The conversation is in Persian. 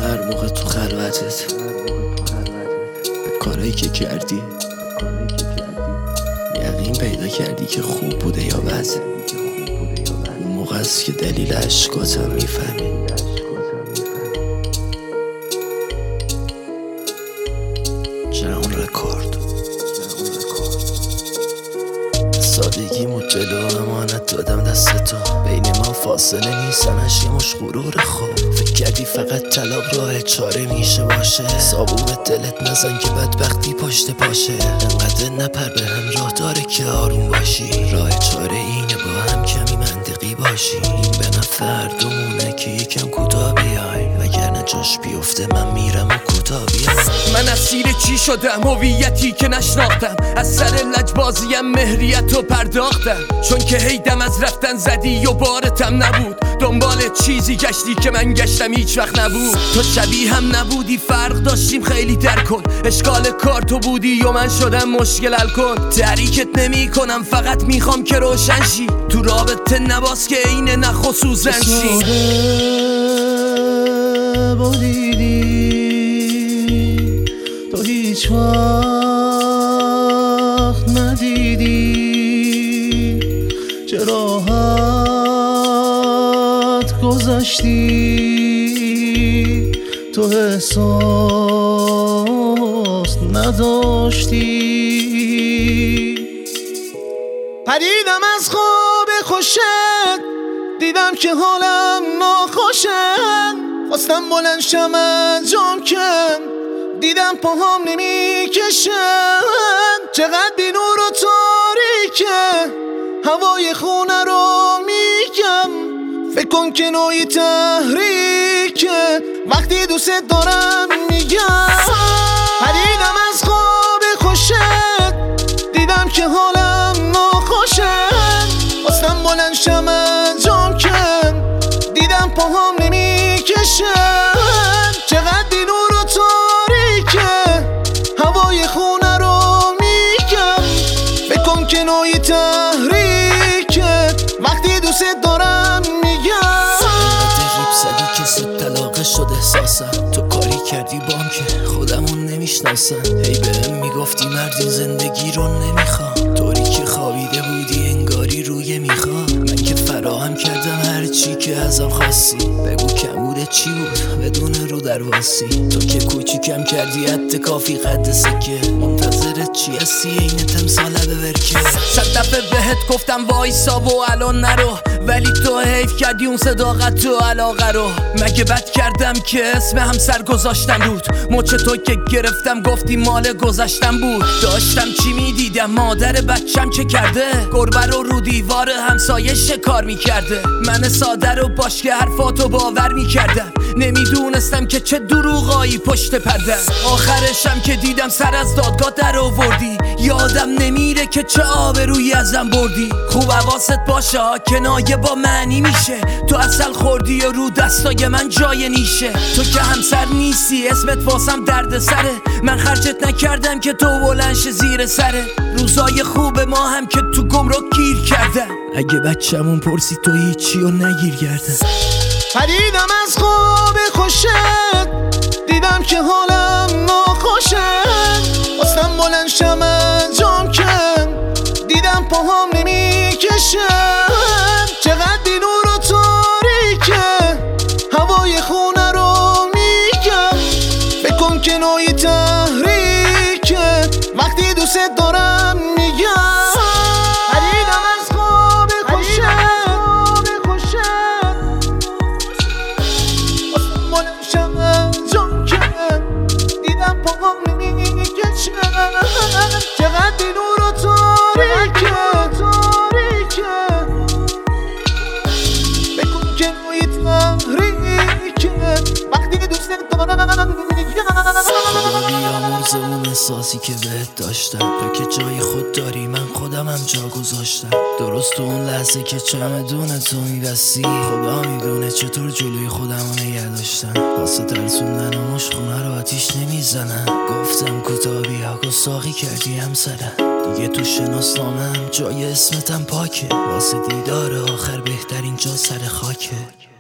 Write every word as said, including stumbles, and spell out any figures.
هر موقع تو خلوتت به کارایی که کردی یقین پیدا کردی که خوب بوده یا بد. اون موقع است که دلیل عشقاتم میفهمی. جهان رکورد سادگیمو جلو امانت دادم دست تو. بین ما فاصله نیست همش یه مش غرور. خوب فکر کردی فقط طلاق راه چاره میشه باشه. صابون به دلت نزن که بدبختی پشت پاشه. انقدر نپر به هم راه داره که آروم باشی. راه چاره اینه با هم کمی منطقی باشی. این به نفع دومونه که یکم کوتاه بیای، وگرنه جاش بیفته من میرم و کوتاه بیام. من اسیر چی شدم؟ هویتی که نشناختم. از سر لجبازیم مهریت رو پرداختم. چون که هیدم از رفتن زدی و بارتم نبود. دنبال چیزی گشتی که من گشتم هیچ وقت نبود. تو شبیه هم نبودی، فرق داشتیم خیلی در کن. اشکال کار تو بودی و من شدم مشکل حل کن. تحریکت نمی کنم، فقط میخوام که روشن شی. تو رابطه نباس که اینه نخ و سوزن شی. تو هیچ وقت ندیدی چه راحت گذشتی. تو احساس نداشتی. پریدم از خواب خوشت، دیدم که حالم ناخوشه. خواستم بلند شم از جام کم، دیدم پاهام نمیکشن. چقدر بی نور و تاریکه، هوای خونه رو میگم. فکر کن که نوعی تحریکه، وقتی دوست دارم میگم. پریدم از خواب خوشت، دیدم که حالم ناخوشه. خواستم بلند شم از جام کم، دیدم پاهام نمیکشن. چقدر بی نور و تاریکه، هوای خونه رو میگم. فکر کن که نوعی تحریکه، وقتی دوست دارم میگم. ریب زدی که ست طلاقه شد احساسم. تو کاری کردی بام که خودمون نمیشناسم. هی بهم میگفتی مردین زندگی رو نمیخوام. طوری که خوابیده بودی انگاری روی میخوام. من که فراهم کردم هر چی که ازم خواستی. بگو کم بوده چی بود بدون رو درواسی. تو که کوچیکم کردی حد کافی قد سکه. منتظرت چی هستی این تمثاله به ورکه. صد دفعه بهت گفتم وایسا و الان نرو، ولی تو حیف کردی اون صداقت و علاقه رو. مگه بد کردم که اسم همسر گذاشتم رود؟ مچ تو که گرفتم گفتی مال گذشتم بود. داشتم چی میدیدم؟ مادر بچم چه کرده؟ گربه رو رو دیوار همسایه شکار میکرده. من ساده رو باش که حرفاتو باور میکردم. نمیدونستم که چه دروغایی پشت پرده. آخرشم که دیدم سر از دادگاه در آوردی. یادم نمیره که چه آبرویی ازم بردی. خوب حواست باشه کنایه با معنی میشه. تو اصل خوردی و رو دستای من جای نیشه. تو که همسر نیستی اسمت واسم درد سره. من خرجت نکردم که تو بلنش زیر سره. روزای خوب ما هم که تو گمراه گیر کردم. اگه بچمون پرسی تو هیچی و نگیر گردن. پریدم از خواب خوشت، دیدم که حالم ناخوشه. خواستم بلند شم از جام کم، دیدم پاهام نمیکشن. چقدر بی نور و تاریکه، هوای خونه رو میگم. فکر کن که نوعی تحریکه، وقتی دوست دارم میگم. پریدم از خواب خوشت، بلند شم از جام کم، دیدم پاهام نمیکشن. چقدر بی نور و تاریکه، فکر کن که نوعی تحریکه، وقتی دوست دارم میگم. بیامرز اون احساسی که بهت داشتم. تو که جای خود داری من خودم هم جا گذاشتم. درست تو اون لحظه که چمدون تو میبستی، خدا میدونه چطور جلوی خودم رو نگه داشتم. واسه ترسوندن و مش خونه رو آتیش نمیزنم. گفتم کوتاه بیا گستاخی کردی همسرم. دیگه تو شناسنامه‌ام جای اسمتم پاکه. واسه دیدار آخر بهترین جا سر خاکه.